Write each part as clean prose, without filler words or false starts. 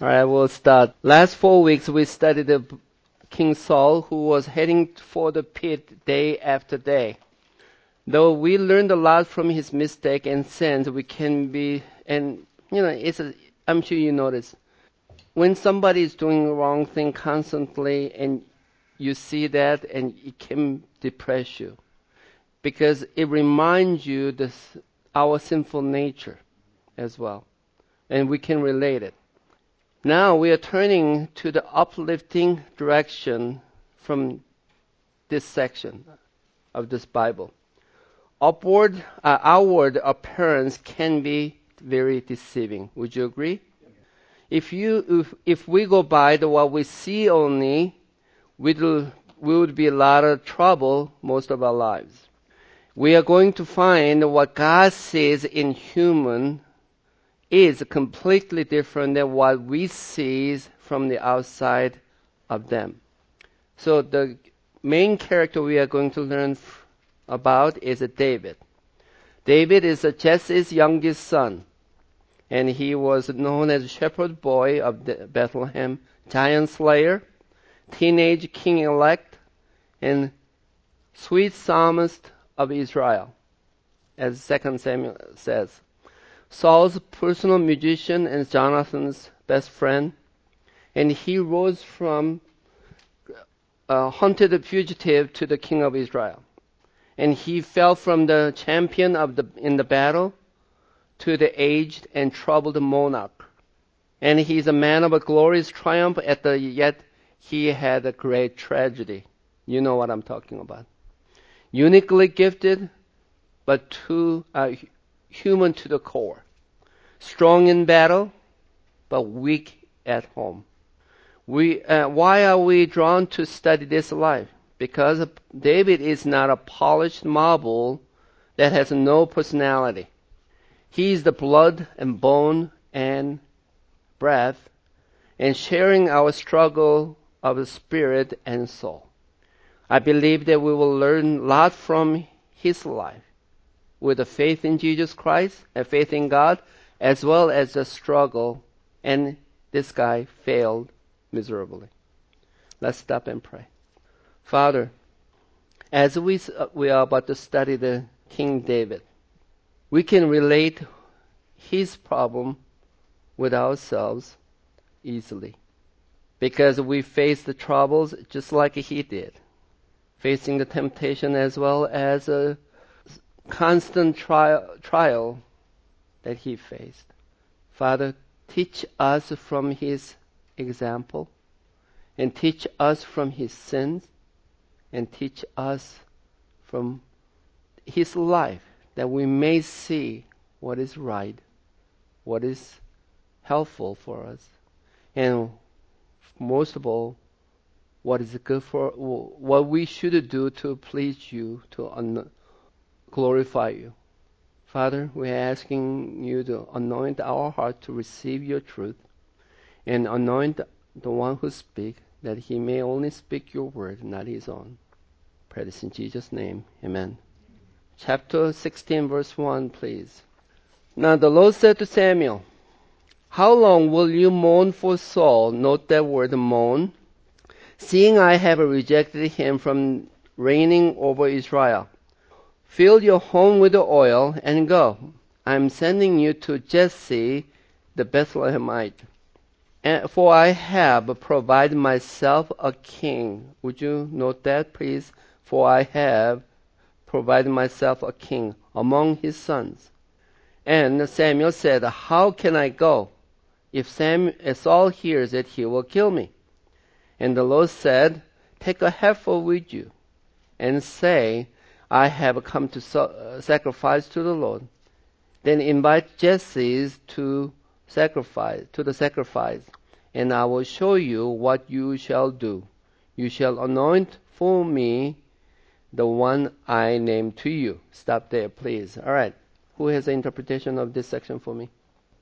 All right, we'll start. Last 4 weeks we studied King Saul, who was heading for the pit day after day. Though we learned a lot from his mistake and sins, we can be, and I'm sure you notice, when somebody is doing the wrong thing constantly and you see that, and it can depress you because it reminds you our sinful nature as well, and we can relate it. Now we are turning to the uplifting direction from this section of this Bible. Outward appearance can be very deceiving. Would you agree? If we go by what we see only, we would be a lot of trouble most of our lives. We are going to find what God sees in human is completely different than what we see from the outside of them. So the main character we are going to learn about is David. David is Jesse's youngest son, and he was known as shepherd boy of Bethlehem, giant slayer, teenage king-elect, and sweet psalmist of Israel, as 2 Samuel says. Saul's personal musician and Jonathan's best friend, and he rose from a hunted fugitive to the king of Israel. And he fell from the champion in the battle to the aged and troubled monarch. And he's a man of a glorious triumph, yet he had a great tragedy. You know what I'm talking about. Uniquely gifted, but too human to the core. Strong in battle, but weak at home. Why are we drawn to study this life? Because David is not a polished marble that has no personality. He is the blood and bone and breath, and sharing our struggle of the spirit and soul. I believe that we will learn a lot from his life, with a faith in Jesus Christ, a faith in God, as well as the struggle, and this guy failed miserably. Let's stop and pray. Father, as we are about to study the King David, we can relate his problem with ourselves easily, because we face the troubles just like he did, facing the temptation as well as a constant trial that he faced. Father, teach us from his example, and teach us from his sins, and teach us from his life, that we may see what is right, what is helpful for us, and most of all, what is good for what we should do to please you, to glorify you. Father, we're asking you to anoint our heart to receive your truth, and anoint the one who speaks, that he may only speak your word, not his own. Pray this in Jesus' name. Amen. Chapter 16, verse 1, please. Now the Lord said to Samuel, how long will you mourn for Saul? Note that word, mourn. Seeing I have rejected him from reigning over Israel. Fill your home with the oil and go. I am sending you to Jesse the Bethlehemite. For I have provided myself a king. Would you note that, please? For I have provided myself a king among his sons. And Samuel said, how can I go? If Saul hears it, he will kill me. And the Lord said, take a heifer with you, and say, I have come to sacrifice to the Lord. Then invite Jesse to the sacrifice, and I will show you what you shall do. You shall anoint for me the one I name to you. Stop there, please. All right. Who has an interpretation of this section for me?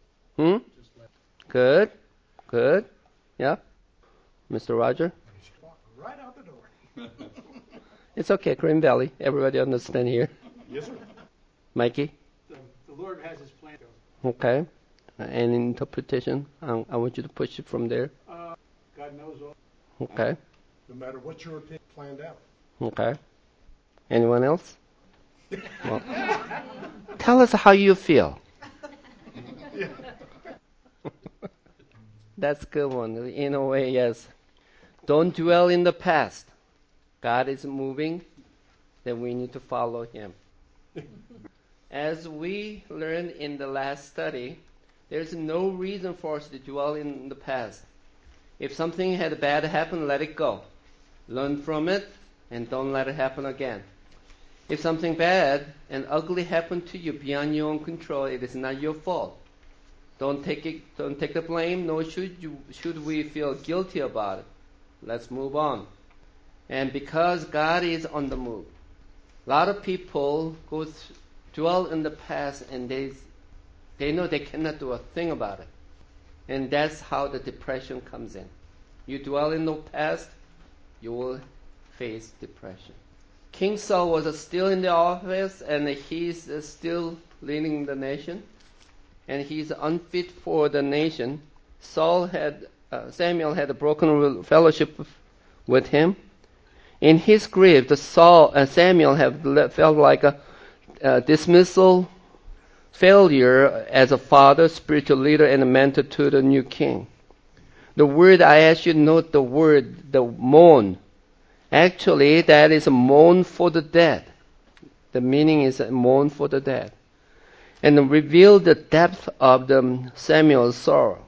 Good. Good. Yeah. Mr. Roger? Right out the door. It's okay, Green Valley. Everybody understand here. Yes, sir. Mikey? The Lord has his plan. Okay. Any interpretation? I want you to push it from there. God knows all. Okay. No matter what your opinion planned out. Okay. Anyone else? Well, tell us how you feel. That's a good one. In a way, yes. Don't dwell in the past. God is moving, then we need to follow Him. As we learned in the last study, there's no reason for us to dwell in the past. If something had bad happen, let it go. Learn from it and don't let it happen again. If something bad and ugly happened to you beyond your own control, it is not your fault. Don't take the blame, nor should we feel guilty about it. Let's move on. And because God is on the move, a lot of people dwell in the past and they know they cannot do a thing about it. And that's how the depression comes in. You dwell in the past, you will face depression. King Saul was still in the office and he's still leading the nation. And he's unfit for the nation. Samuel had a broken fellowship with him. In his grief, Samuel felt like a dismissal, failure as a father, spiritual leader, and a mentor to the new king. The word, I ask you to note the word, the mourn. Actually, that is mourn for the dead. The meaning is mourn for the dead. And reveal the depth of Samuel's sorrow.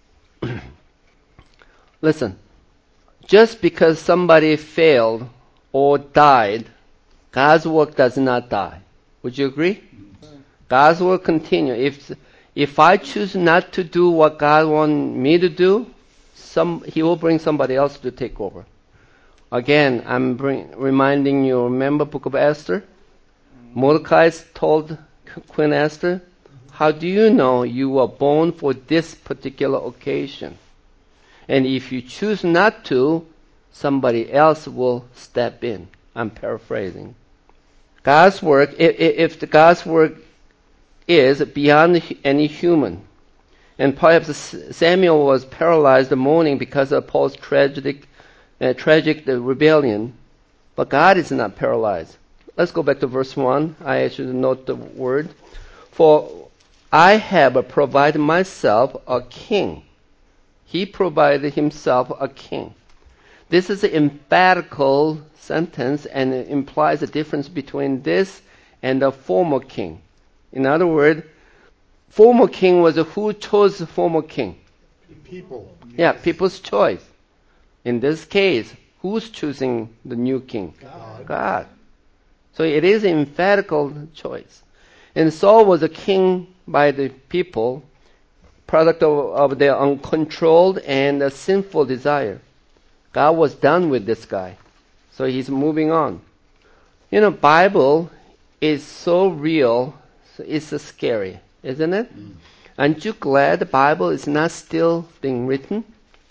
Listen, just because somebody failed or died, God's work does not die. Would you agree? God's work continues. If I choose not to do what God wants me to do, He will bring somebody else to take over. Again, I'm reminding you, remember Book of Esther? Mordecai told Queen Esther, how do you know you were born for this particular occasion? And if you choose not to, somebody else will step in. I'm paraphrasing. God's work, if God's work is beyond any human, and perhaps Samuel was paralyzed the morning because of Paul's tragic rebellion, but God is not paralyzed. Let's go back to verse 1. I ask you to note the word. For I have provided myself a king. He provided himself a king. This is an emphatical sentence and it implies a difference between this and the former king. In other words, former king was who chose the former king? People. Yeah, people's choice. In this case, who's choosing the new king? God. So it is an emphatical choice. And Saul was a king by the people, product of their uncontrolled and sinful desire. God was done with this guy. So he's moving on. You know, Bible is so real, it's so scary, isn't it? Aren't you glad the Bible is not still being written?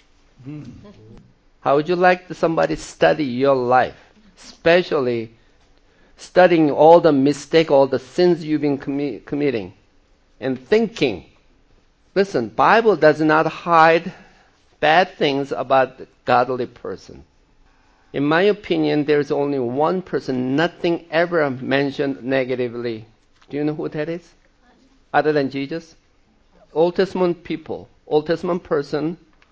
How would you like somebody study your life? Especially studying all the mistakes, all the sins you've been committing. And thinking. Listen, Bible does not hide bad things about the godly person. In my opinion, there's only one person, nothing ever mentioned negatively. Do you know who that is? Other than Jesus? Old Testament people, Old Testament person,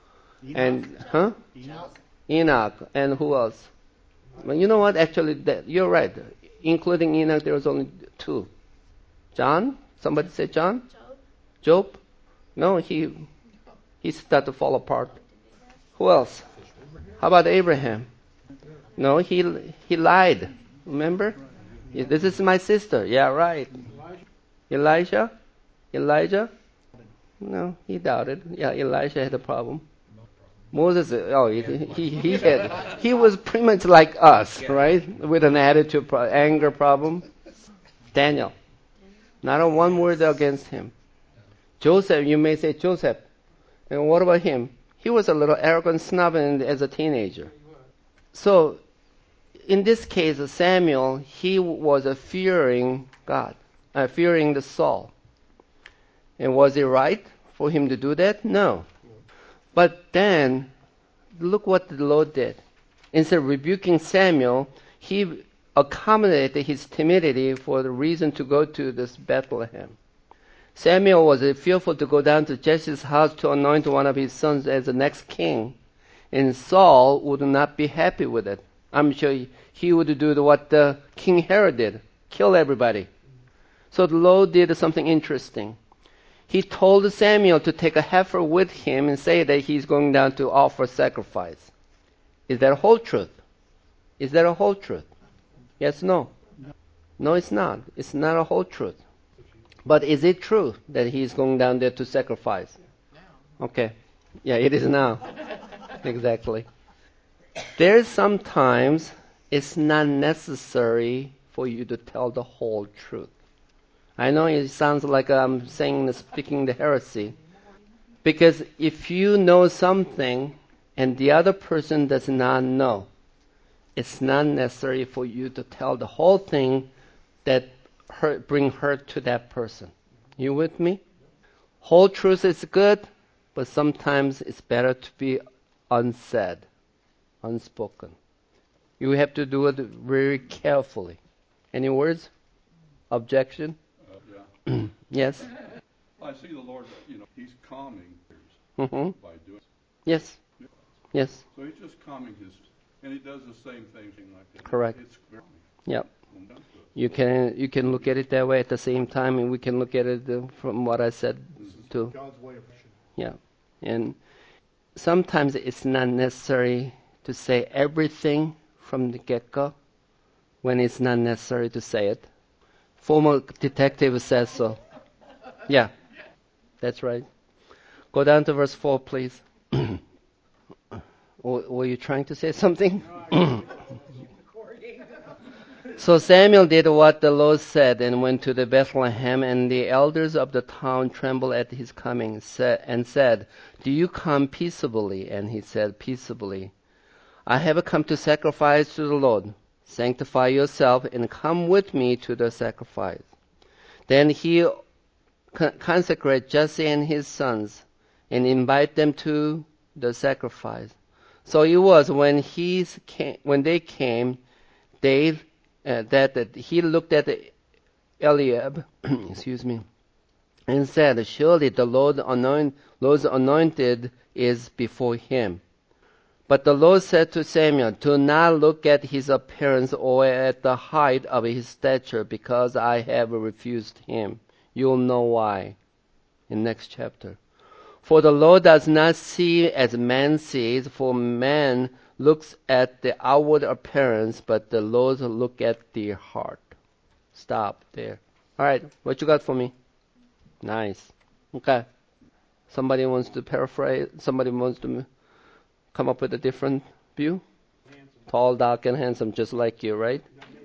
Enoch, and who else? Well, you know what? Actually, you're right. Including Enoch, there was only two. John? Somebody say John? Job? No, he started to fall apart. Who else? How about Abraham? No, he lied. Remember? This is my sister. Yeah, right. Elijah? No, he doubted. Yeah, Elijah had a problem. Moses, he was pretty much like us, right? With an attitude, anger problem. Daniel, not a one word against him. Joseph, you may say Joseph. And what about him? He was a little arrogant snob as a teenager. So, in this case, Samuel, he was fearing God, fearing the Saul. And was he right for him to do that? No. But then, look what the Lord did. Instead of rebuking Samuel, he accommodated his timidity for the reason to go to this Bethlehem. Samuel was fearful to go down to Jesse's house to anoint one of his sons as the next king. And Saul would not be happy with it. I'm sure he would do what King Herod did, kill everybody. So the Lord did something interesting. He told Samuel to take a heifer with him and say that he's going down to offer sacrifice. Is that a whole truth? Is that a whole truth? Yes, no? No, it's not. It's not a whole truth. But is it true that he's going down there to sacrifice? Okay. Yeah, it is now. Exactly. There's sometimes it's not necessary for you to tell the whole truth. I know it sounds like I'm speaking the heresy. Because if you know something and the other person does not know, it's not necessary for you to tell the whole thing that bring hurt to that person. You with me? Whole truth is good, but sometimes it's better to be unsaid, unspoken. You have to do it very carefully. Any words? Objection? Yeah. Yes? I see the Lord, He's calming Mm-hmm. by doing. Yes. Yes. So He's just calming and He does the same thing like that. Correct. It's very Yep. You can look at it that way at the same time, and we can look at it from what I said too. God's way of pushing. Yeah. And sometimes it's not necessary to say everything from the get-go when it's not necessary to say it. Former detective says so. Yeah. That's right. Go down to verse 4, please. Were you trying to say something? So Samuel did what the Lord said and went to the Bethlehem, and the elders of the town trembled at his coming and said, "Do you come peaceably?" And he said, "Peaceably. I have come to sacrifice to the Lord. Sanctify yourself and come with me to the sacrifice." Then he consecrated Jesse and his sons and invite them to the sacrifice. So it was when they came, that he looked at Eliab, excuse me, and said, "Surely the Lord's anointed is before him." But the Lord said to Samuel, "Do not look at his appearance or at the height of his stature, because I have refused him. You'll know why in next chapter. For the Lord does not see as man sees, for man looks at the outward appearance, but the Lord looks at the heart." Stop there. All right, what you got for me? Nice. Okay. Somebody wants to paraphrase? Somebody wants to come up with a different view? Handsome. Tall, dark, and handsome, just like you, right?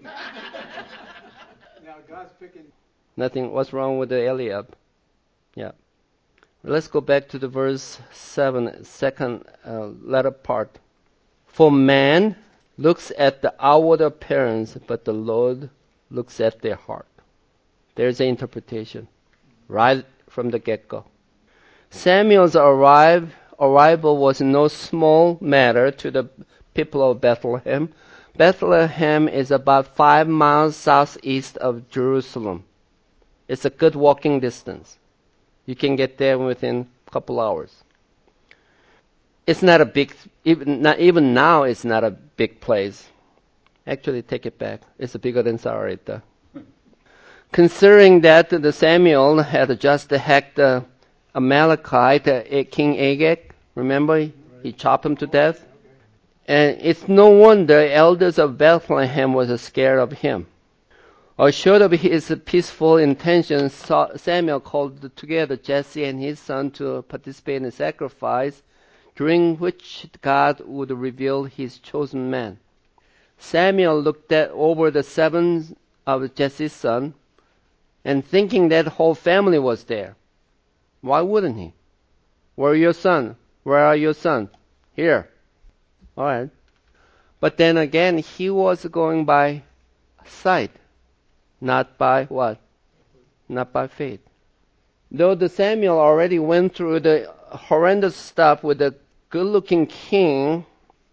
Now God's picking. Nothing. What's wrong with the Eliab? Yeah. Let's go back to the verse 7, second letter part. For man looks at the outward appearance, but the Lord looks at their heart. There's an interpretation right from the get-go. Samuel's arrival was no small matter to the people of Bethlehem. Bethlehem is about 5 miles southeast of Jerusalem. It's a good walking distance. You can get there within a couple hours. It's not a big, even now it's not a big place. Actually, take it back. It's bigger than Sarita. Considering that the Samuel had just hacked the Amalekite, King Agag, remember? He chopped him to death. And it's no wonder elders of Bethlehem was scared of him. Assured of his peaceful intentions, Samuel called together Jesse and his son to participate in the sacrifice, during which God would reveal his chosen man. Samuel looked over the 7 of Jesse's sons, and thinking that whole family was there. Why wouldn't he? Where are your sons? Where are your sons? Here. All right. But then again, he was going by sight, not by what? Not by faith. Though the Samuel already went through the horrendous stuff with the good-looking king,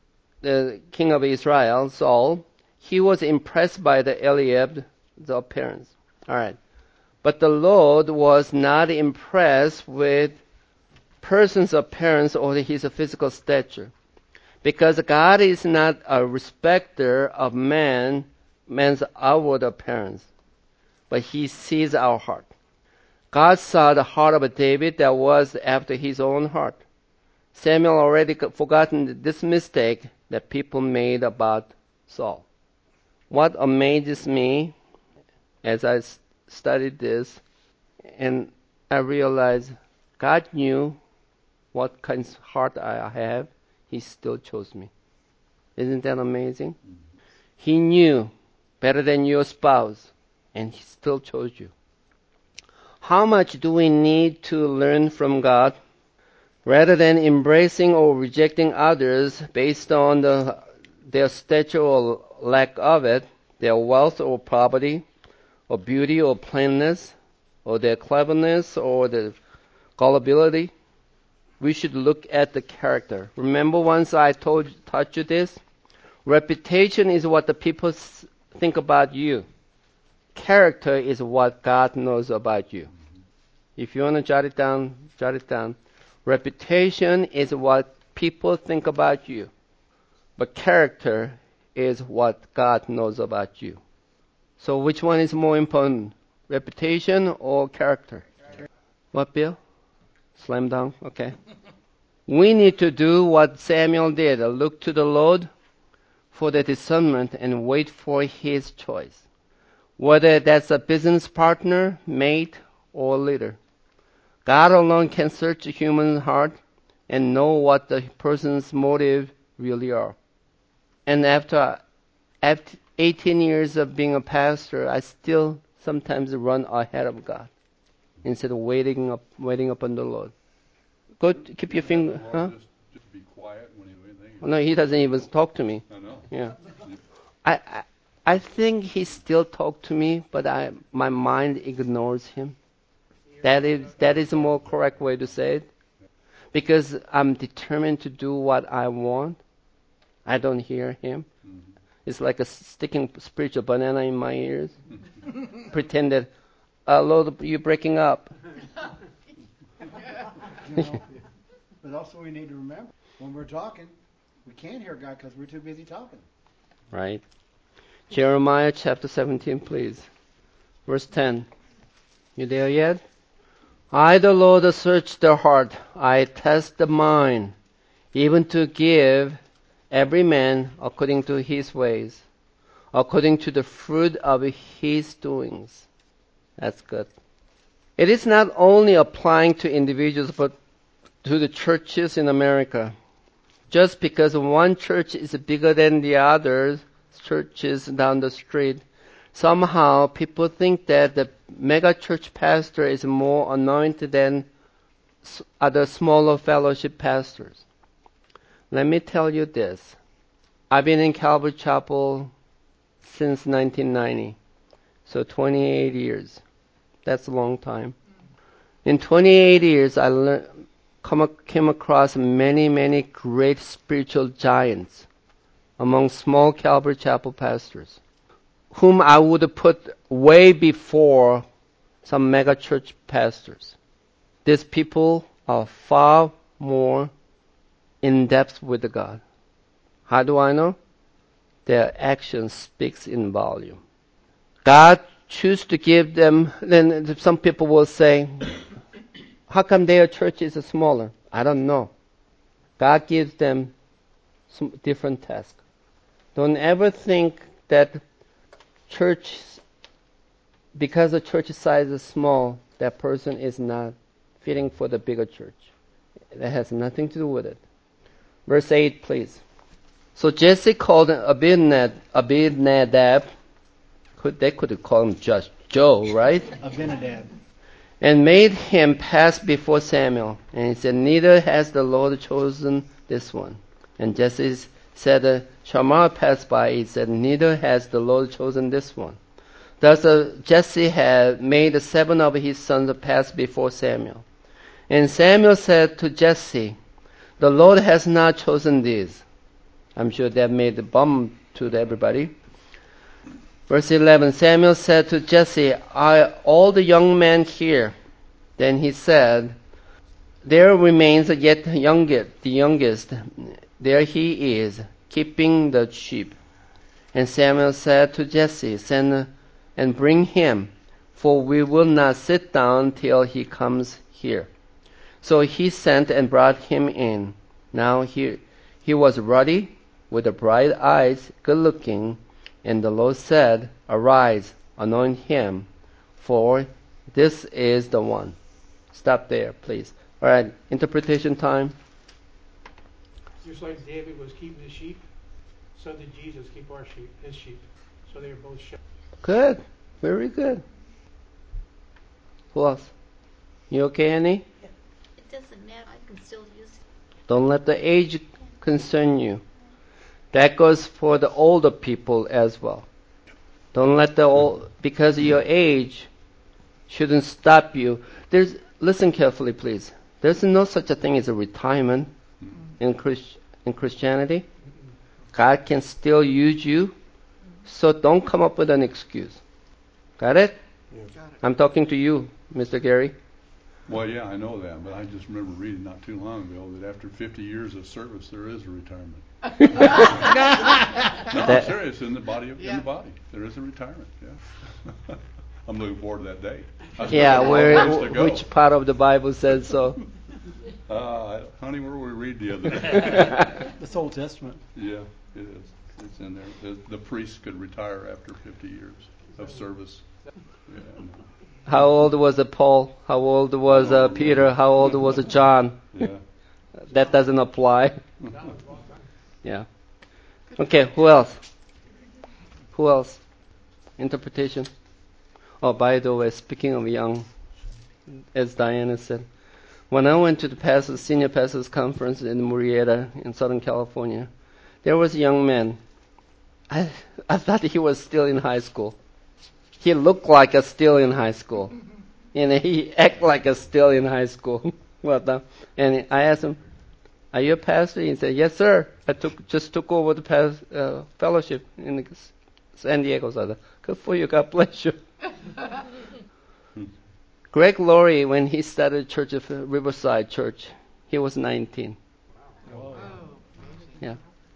the king of Israel, Saul, he was impressed by the Eliab, the appearance. All right. But the Lord was not impressed with person's appearance or his physical stature. Because God is not a respecter of man's outward appearance, but he sees our heart. God saw the heart of David that was after his own heart. Samuel already forgotten this mistake that people made about Saul. What amazes me as I studied this, and I realized God knew what kind of heart I have, he still chose me. Isn't that amazing? He knew better than your spouse, and he still chose you. How much do we need to learn from God? Rather than embracing or rejecting others based on their stature or lack of it, their wealth or poverty, or beauty or plainness, or their cleverness or their gullibility, we should look at the character. Remember once I taught you this? Reputation is what the people think about you. Character is what God knows about you. If you want to jot it down, jot it down. Reputation is what people think about you. But character is what God knows about you. So which one is more important? Reputation or character? What, Bill? Slam dunk? Okay. We need to do what Samuel did. Look to the Lord for the discernment and wait for his choice. Whether that's a business partner, mate, or leader. God alone can search the human heart and know what the person's motive really are. And after 18 years of being a pastor, I still sometimes run ahead of God instead of waiting upon the Lord. Go keep your finger. Huh? Just be quiet when he No, he doesn't even talk to me. I know. Yeah. I think he still talks to me, but my mind ignores him. That is a more correct way to say it. Because I'm determined to do what I want. I don't hear him. Mm-hmm. It's like a sticking spiritual banana in my ears. Pretend that, Lord, you're breaking up. But also we need to remember, when we're talking, we can't hear God because we're too busy talking. Right. Jeremiah chapter 17, please. Verse 10. You there yet? I, the Lord, search the heart. I test the mind, even to give every man according to his ways, according to the fruit of his doings. That's good. It is not only applying to individuals, but to the churches in America. Just because one church is bigger than the other churches down the street, somehow people think that the mega church pastor is more anointed than other smaller fellowship pastors. Let me tell you this. I've been in Calvary Chapel since 1990, so 28 years. That's a long time. In 28 years, I came across many great spiritual giants among small Calvary Chapel pastors, whom I would put way before some mega church pastors. These people are far more in depth with God. How do I know? Their action speaks in volume. God chooses to give them, then some people will say, how come their church is smaller? I don't know. God gives them some different tasks. Don't ever think that church, because the church size is small, that person is not fitting for the bigger church. That has nothing to do with it. Verse 8, please. So Jesse called Abinadab. They could call him just Joe, right? Abinadab. And made him pass before Samuel. And he said, neither has the Lord chosen this one. And Jesse said, Shammah passed by. He said, neither has the Lord chosen this one. Thus Jesse had made 7 of his sons pass before Samuel. And Samuel said to Jesse, "The Lord has not chosen these." I'm sure that made a bum to everybody. Verse 11, Samuel said to Jesse, "Are all the young men here?" Then he said, "There remains yet the youngest. There he is, keeping the sheep." And Samuel said to Jesse, "Send and bring him, for we will not sit down till he comes here." So he sent and brought him in. Now he was ruddy, with the bright eyes, good looking. And the Lord said, "Arise, anoint him, for this is the one." Stop there, please. All right, interpretation time. Just like David was keeping the sheep, so did Jesus keep his sheep. So they were both shepherds. Good, very good. Who else? You okay, Annie? It doesn't matter. I can still use it. Don't let the age concern you. That goes for the older people as well. Don't let because of your age shouldn't stop you. Listen carefully, please. There's no such a thing as a retirement in Christianity. God can still use you, so don't come up with an excuse. Got it? Got it. I'm talking to you, Mr. Gary. Well, yeah, I know that, but I just remember reading not too long ago that after 50 years of service, there is a retirement. No, I'm serious. In the body, in the body, there is a retirement. Yeah, I'm looking forward to that day. Yeah, which part of the Bible says so? Honey, where we read the other day? This Old Testament. Yeah, it is. It's in there. The priest could retire after 50 years of service. Yeah. How old was Paul? How old was Peter? How old was John? Yeah. That doesn't apply. Yeah. Okay, who else? Who else? Interpretation. Oh, by the way, speaking of young, as Diana said, when I went to the senior pastors conference in Murrieta in Southern California, there was a young man. I thought he was still in high school. He looked like a still in high school. And he acted like a still in high school. And I asked him, "Are you a pastor?" He said, "Yes, sir. I just took over the fellowship in San Diego." So I said, "Good for you. God bless you." Greg Laurie, when he started Church of Riverside Church, he was 19. Wow. Yeah.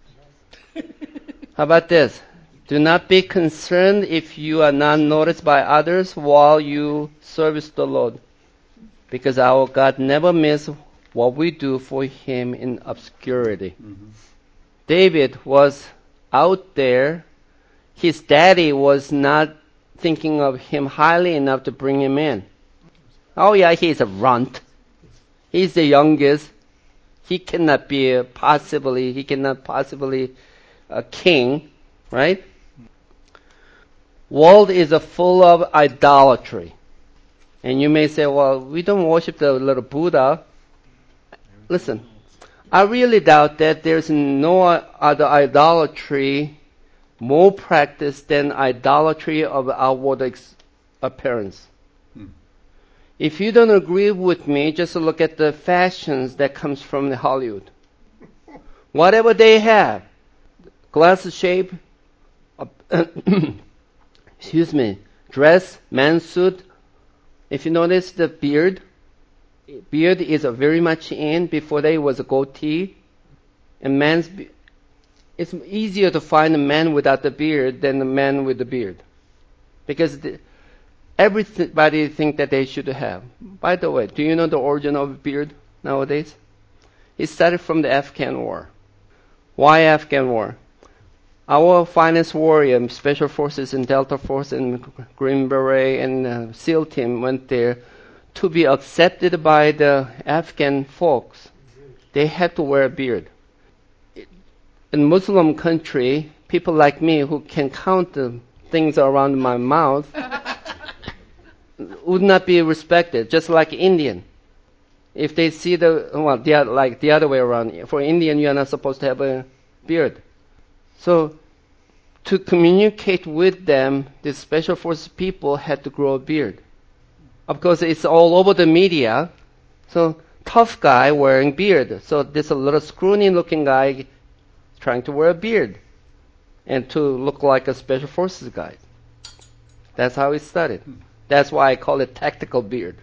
How about this? Do not be concerned if you are not noticed by others while you service the Lord, because our God never misses what we do for Him in obscurity. Mm-hmm. David was out there. His daddy was not thinking of him highly enough to bring him in. Oh yeah, he's a runt. He's the youngest. He cannot possibly a king, right? World is full of idolatry. And you may say, well, we don't worship the little Buddha. Listen, I really doubt that there's no other idolatry more practiced than idolatry of outward appearance. If you don't agree with me, just look at the fashions that comes from the Hollywood. Whatever they have, glass shape, dress, man's suit. If you notice the beard is very much in. Before that it was a goatee. And it's easier to find a man without the beard than a man with the beard. Because everybody think that they should have. By the way, do you know the origin of beard nowadays? It started from the Afghan War. Why Afghan War? Our finest warrior, Special Forces and Delta Force and Green Beret and SEAL team went there to be accepted by the Afghan folks. They had to wear a beard. In Muslim country, people like me who can count the things around my mouth would not be respected, just like Indian. If they see the other way around. For Indian, you are not supposed to have a beard. So, to communicate with them, the special forces people had to grow a beard. Of course, it's all over the media. So, tough guy wearing beard. So, this little scrawny looking guy trying to wear a beard and to look like a special forces guy. That's how it started. That's why I call it tactical beard.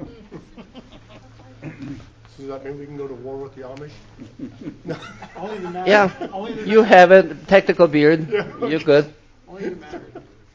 Does that mean we can go to war with the Amish? Only the married. Yeah, Only the you married. have a tactical beard. You're good. Only the married.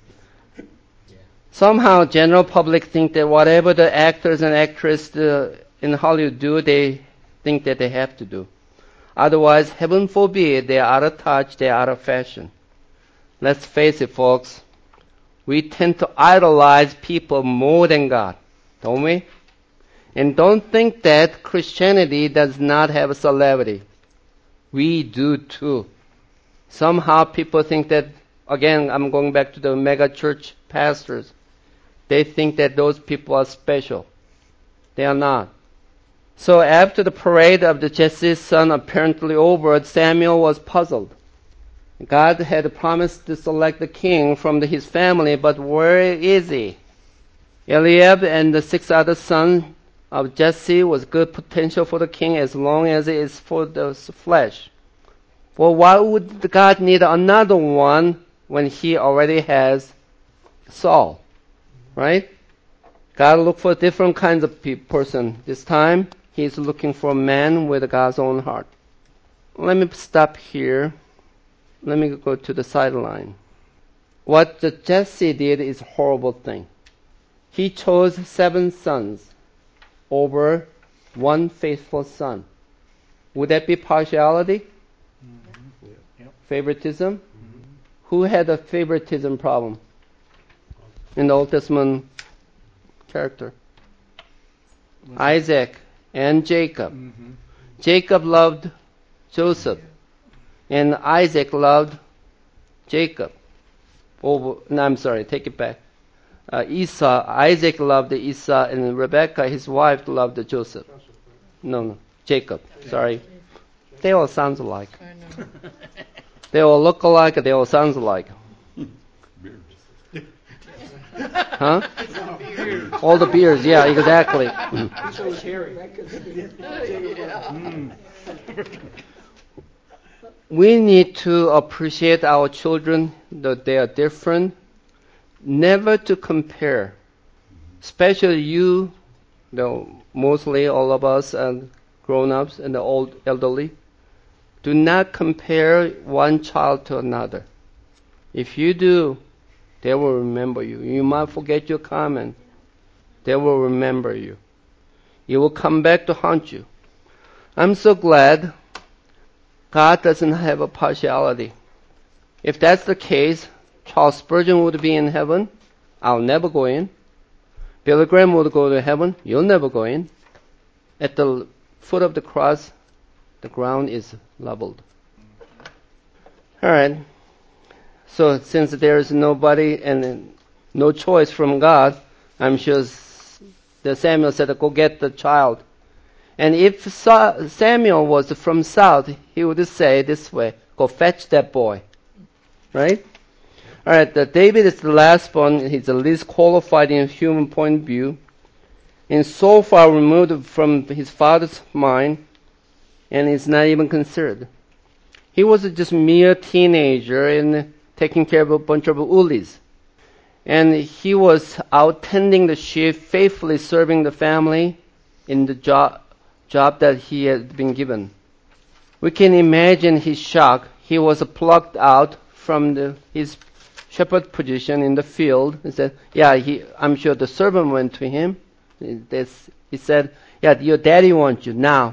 Somehow, general public think that whatever the actors and actresses in Hollywood do, they think that they have to do. Otherwise, heaven forbid, they're out of touch, they're out of fashion. Let's face it, folks. We tend to idolize people more than God, don't we? And don't think that Christianity does not have a celebrity. We do too. Somehow people think that, again, I'm going back to the mega church pastors. They think that those people are special. They are not. So after the parade of the Jesse's son apparently over, Samuel was puzzled. God had promised to select the king from his family, but where is he? Eliab and the 6 other sons of Jesse was good potential for the king as long as it is for the flesh. Well, why would God need another one when he already has Saul? Right? God looked for different kinds of person. This time, he's looking for a man with God's own heart. Let me stop here. Let me go to the sideline. What Jesse did is a horrible thing. He chose 7 sons over 1 faithful son. Would that be partiality? Mm-hmm. Yep. Favoritism? Mm-hmm. Who had a favoritism problem in the Old Testament character? Isaac and Jacob. Mm-hmm. Jacob loved Joseph, and Isaac loved Jacob. I'm sorry, take it back. Esau, Isaac loved Esau, and Rebekah, his wife, loved Joseph. No, Jacob. Sorry. They all sound alike. They all look alike, they all sound alike. Beards. Huh? All the beards, yeah, exactly. So was Harry. We need to appreciate our children, that they are different. Never to compare. Especially you, mostly all of us and grown-ups and the old elderly. Do not compare one child to another. If you do, they will remember you. You might forget your comment. They will remember you. It will come back to haunt you. I'm so glad God doesn't have a partiality. If that's the case, Charles Spurgeon would be in heaven. I'll never go in. Billy Graham would go to heaven. You'll never go in. At the foot of the cross, the ground is leveled. All right. So since there is nobody and no choice from God, I'm sure the Samuel said, go get the child. And if Samuel was from south, he would say this way, go fetch that boy. Right? All right, David is the last one. He's the least qualified in human point of view. And so far removed from his father's mind, and is not even considered. He was just a mere teenager and taking care of a bunch of ulis. And he was out tending the sheep, faithfully serving the family in the job that he had been given. We can imagine his shock. He was plucked out from his shepherd position in the field. He said, I'm sure the servant went to him. He said, your daddy wants you now.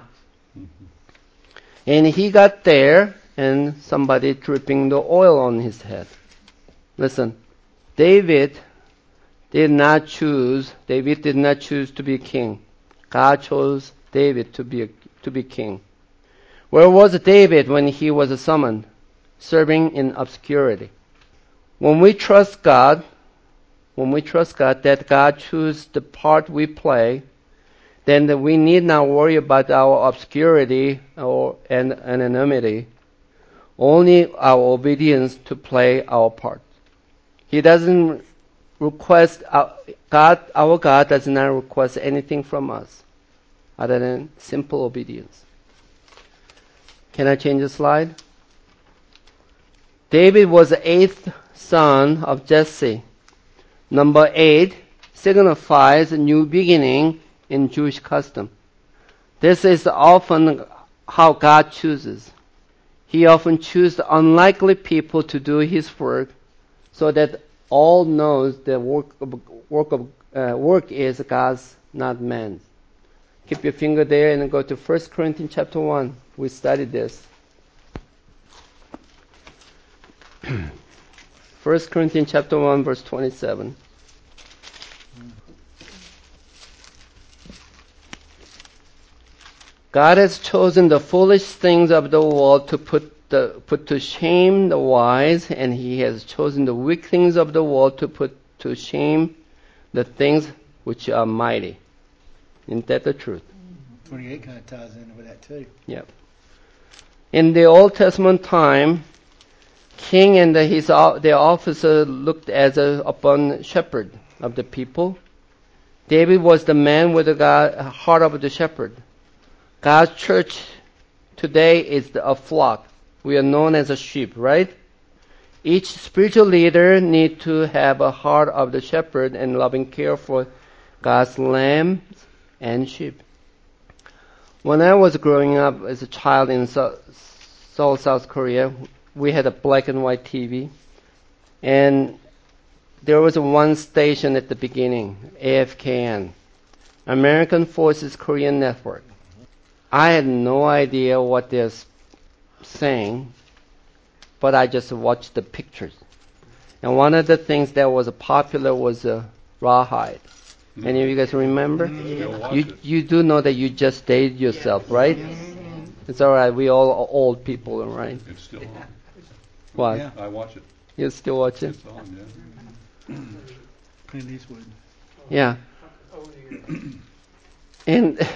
And he got there, and somebody dripping the oil on his head. Listen, David did not choose to be king. God chose David to be king. Where was David when he was summoned? Serving in obscurity. When we trust God that God chooses the part we play, then we need not worry about our obscurity or anonymity. only our obedience to play our part. He doesn't request, our God does not request anything from us other than simple obedience. Can I change the slide? David was the 8th son of Jesse. Number 8 signifies a new beginning in Jewish custom. This is often how God chooses. He often chooses unlikely people to do His work so that all knows the work is God's, not man's. Keep your finger there and go to 1 Corinthians chapter 1. We studied this. 1 Corinthians chapter 1 verse 27. God has chosen the foolish things of the world to put to shame the wise, and He has chosen the weak things of the world to put to shame the things which are mighty. Isn't that the truth? 28 kind of ties in with that too. Yep. In the Old Testament time, king and their officer looked as upon shepherd of the people. David was the man with the heart of the shepherd. God's church today is a flock. We are known as a sheep, right? Each spiritual leader needs to have a heart of the shepherd and loving care for God's lambs and sheep. When I was growing up as a child in Seoul, South Korea, we had a black and white TV, and there was one station at the beginning, AFKN, American Forces Korean Network. I had no idea what they're saying, but I just watched the pictures. And one of the things that was popular was rawhide. Any of you guys remember? You do know that you just dated yourself, right? It's all right. We all are old people, right? It's still on. What? Yeah. I watch it. You still watch it? It's on, yeah. Clint Eastwood. Yeah. Over the years. And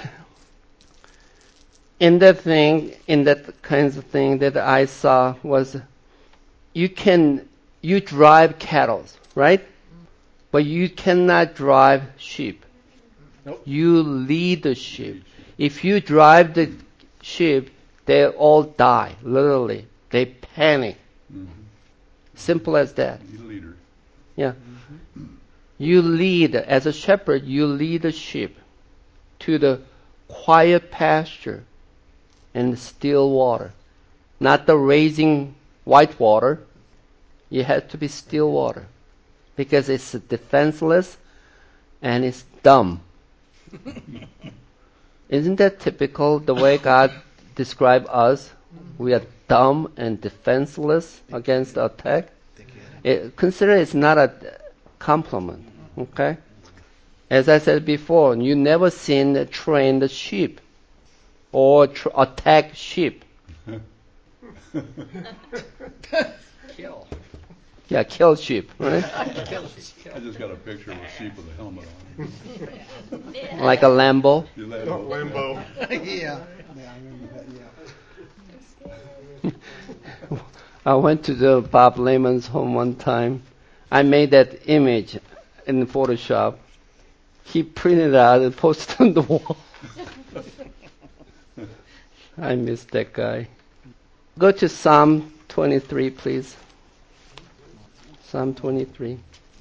in that kinds of thing that I saw was, you drive cattle, right? But you cannot drive sheep. Nope. You lead the sheep. If you drive the sheep, they all die, literally. They panic. Mm-hmm. Simple as that. He's a leader. Yeah. You lead, as a shepherd, you lead the sheep to the quiet pasture and still water. Not the raging white water. You have to be still water. Because it's defenseless and it's dumb. Isn't that typical, the way God described us? We are dumb and defenseless against attack. Consider it's not a compliment, okay? As I said before, you never seen a trained sheep or attack sheep. Kill. Yeah, kill sheep, right? I just got a picture of a sheep with a helmet on. Like a Lambo. You let it- Lambo. Yeah. Yeah, I remember that, yeah. I went to the Bob Lehman's home one time. I made that image in Photoshop. He printed it out and posted it on the wall. I miss that guy. Go to Psalm 23, please. Psalm 23.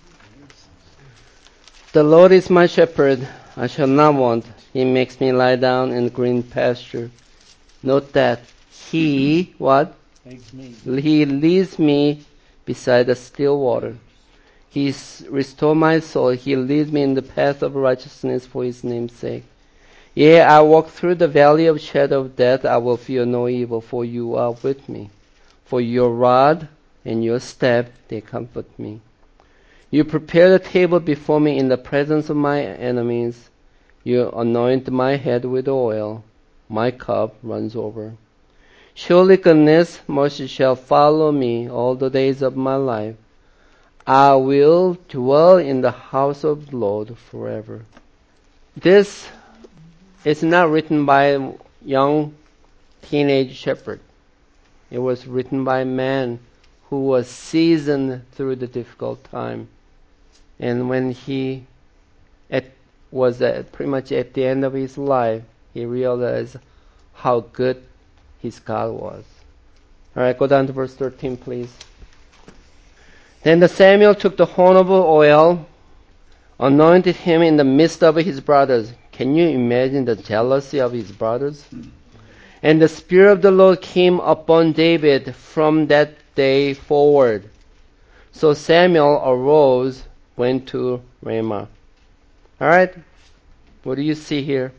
The Lord is my shepherd, I shall not want. He makes me lie down in green pasture. Note that He, what? Thanks me. He leads me beside the still water. He restores my soul. He leads me in the path of righteousness for His name's sake. Yea, I walk through the valley of shadow of death, I will fear no evil, for you are with me. For your rod and your staff, they comfort me. You prepare the table before me in the presence of my enemies. You anoint my head with oil. My cup runs over. Surely goodness, mercy shall follow me all the days of my life. I will dwell in the house of the Lord forever. This is not written by a young teenage shepherd. It was written by a man who was seasoned through the difficult time. And when he was pretty much at the end of his life, he realized how good his God was. All right, go down to verse 13, please. Then the Samuel took the horn of oil, anointed him in the midst of his brothers. Can you imagine the jealousy of his brothers? And the Spirit of the Lord came upon David from that day forward. So Samuel arose, went to Ramah. All right, what do you see here?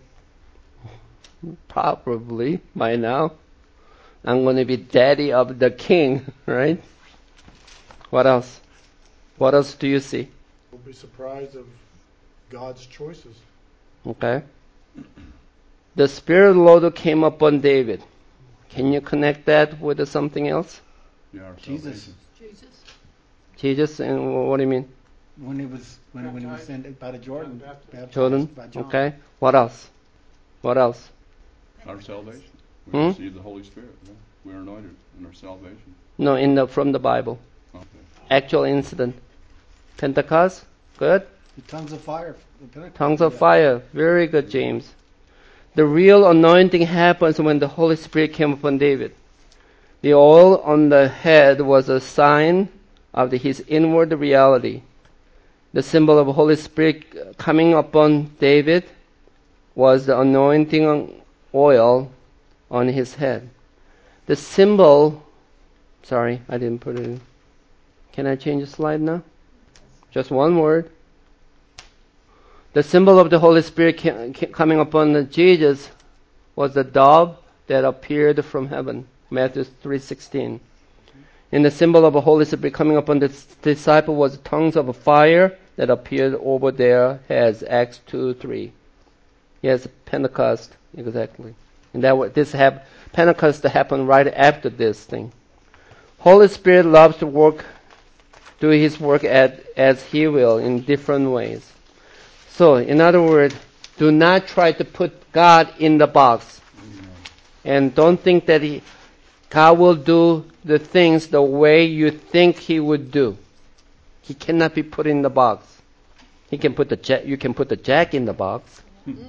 Probably by now, I'm going to be daddy of the king, right? What else? What else do you see? Don't be surprised of God's choices. Okay. The Spirit of the Lord came upon David. Can you connect that with something else? Yeah, our Jesus. salvation. Jesus, and what do you mean? When he was sent by the Jordan, baptized Jordan? by John. Okay. What else? What else? Our salvation. We receive the Holy Spirit. Yeah. We are anointed in our salvation. No, from the Bible. Okay. Actual incident. Pentecost? Good. The tongues of fire. Tongues of fire. Very good, James. The real anointing happens when the Holy Spirit came upon David. The oil on the head was a sign of his inward reality. The symbol of the Holy Spirit coming upon David was the anointing oil on his head. The symbol, sorry, I didn't put it in. Can I change the slide now? Just one word. The symbol of the Holy Spirit coming upon Jesus was the dove that appeared from heaven. Matthew 3:16. And the symbol of the Holy Spirit coming upon the disciple was tongues of fire that appeared over their heads. Acts 2:3. Yes, Pentecost, exactly. And Pentecost happened right after this thing. Holy Spirit loves to do His work as He will in different ways. So, in other words, do not try to put God in the box. And don't think that God will do the things the way you think He would do. He cannot be put in the box. You can put the jack in the box.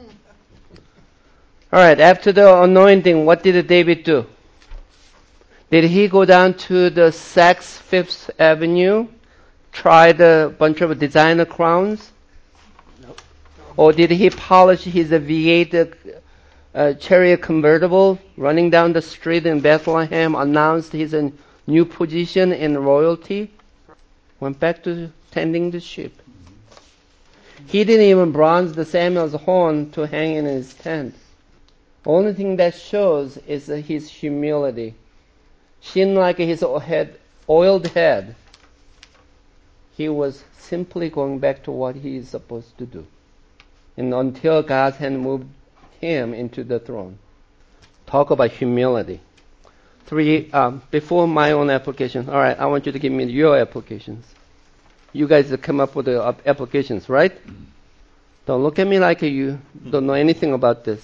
Alright, after the anointing, what did David do? Did he go down to the Saks Fifth Avenue, try a bunch of designer crowns? Nope. Or did he polish his V8 chariot convertible, running down the street in Bethlehem, announced his new position in royalty? Went back to tending the sheep. He didn't even bronze the Samuel's horn to hang in his tent. Only thing that shows is his humility. Seemed like his oiled head. He was simply going back to what he is supposed to do. And until God's hand moved him into the throne. Talk about humility. Before my own application. All right, I want you to give me your applications. You guys come up with the applications, right? Don't look at me like you don't know anything about this.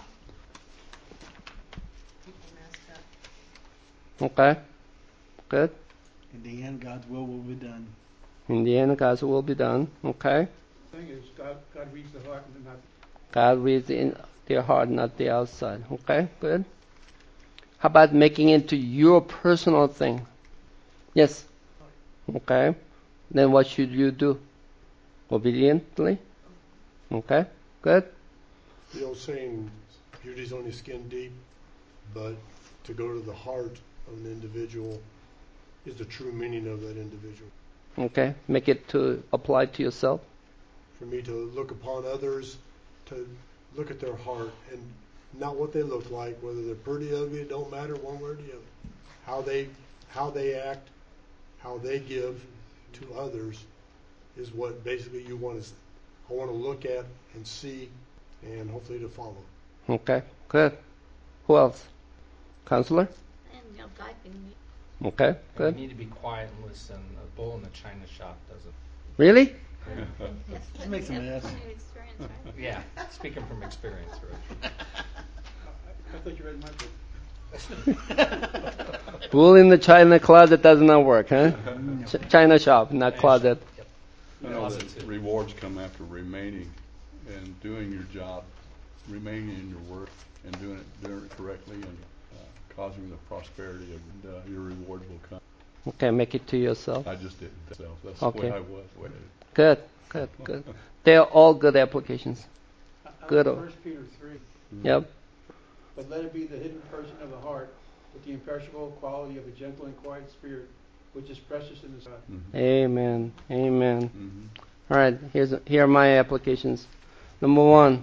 Okay? Good? In the end, God's will be done. In the end, God's will be done. Okay? The thing is, God reads the heart and not. God reads in their heart, not the outside. Okay? Good? How about making it to your personal thing? Yes? Okay? Then what should you do? Obediently? Okay? Good? The old saying, beauty's only skin deep, but to go to the heart of an individual is the true meaning of that individual. Okay? Make it to apply to yourself. For me to look upon others, to look at their heart and not what they look like, whether they're pretty, ugly, it don't matter one way or the other. How they act, how they give to others is what basically I want to look at and see and hopefully to follow. Okay? Good. Who else? Counselor? And God can Okay? And Good. you need to be quiet and listen. A bull in the china shop doesn't. Really? It makes a mess. Experience, right? Yeah, speaking from experience, right? I thought you read my book. Wool in the China closet does not work, huh? China shop, not closet. I know that rewards come after remaining and doing your job, remaining in your work and doing it correctly and causing the prosperity of your reward will come. Okay, make it to yourself. I just did it myself. That's Okay. the way I was. The way I Good. They're all good applications. Good. 1 Peter 3. Yep. But let it be the hidden person of the heart, with the imperishable quality of a gentle and quiet spirit, which is precious in the sight. Amen. Amen. Mm-hmm. All right, here are my applications. Number 1.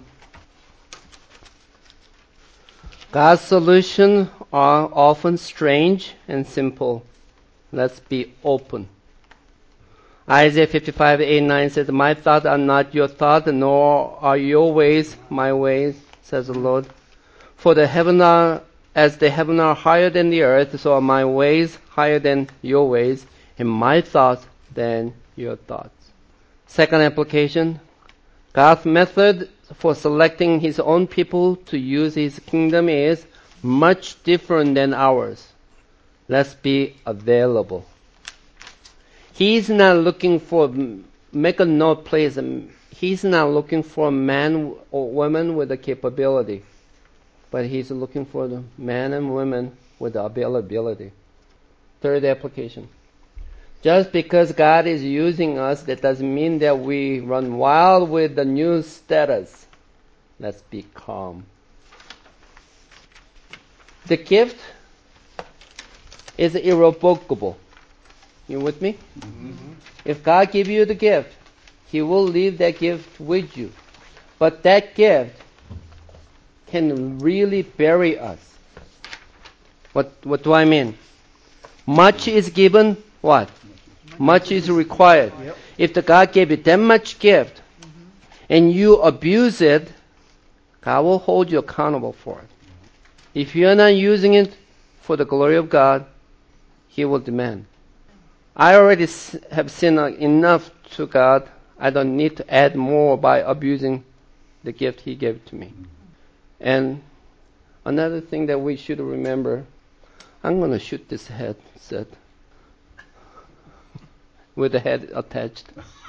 God's solutions are often strange and simple. Let's be open. Isaiah 55:8-9 says, "My thoughts are not your thoughts, nor are your ways my ways," says the Lord. "For the heavens are as the heavens are higher than the earth, so are my ways higher than your ways, and my thoughts than your thoughts." Second application, God's method for selecting His own people to use His kingdom is much different than ours. Let's be available. He's not looking for, make a note please, He's not looking for a man or woman with the capability, but He's looking for the men and women with the availability. Third application. Just because God is using us, that doesn't mean that we run wild with the new status. Let's be calm. The gift is irrevocable. You with me? Mm-hmm. If God gives you the gift, He will leave that gift with you. But that gift can really bury us. What do I mean? Much is given, what? Much is required. Yep. If the God gave you that much gift and you abuse it, God will hold you accountable for it. If you're not using it for the glory of God, He will demand. I already have sinned enough to God. I don't need to add more by abusing the gift He gave to me. And another thing that we should remember, I'm going to shoot this headset with the head attached.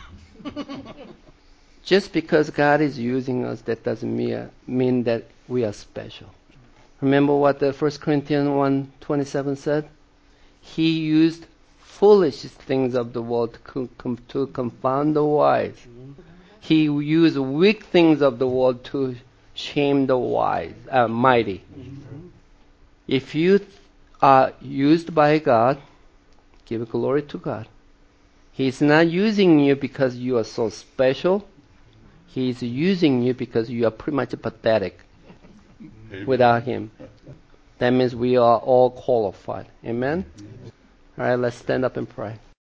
Just because God is using us, that doesn't mean that we are special. Remember what the 1 Corinthians 1:27 said? He used foolish things of the world to confound the wise. He used weak things of the world to shame the mighty. If you are used by God, give glory to God. He's not using you because you are so special. He's using you because you are pretty much pathetic. Amen. Without Him. That means we are all qualified. Amen? All right, let's stand up and pray.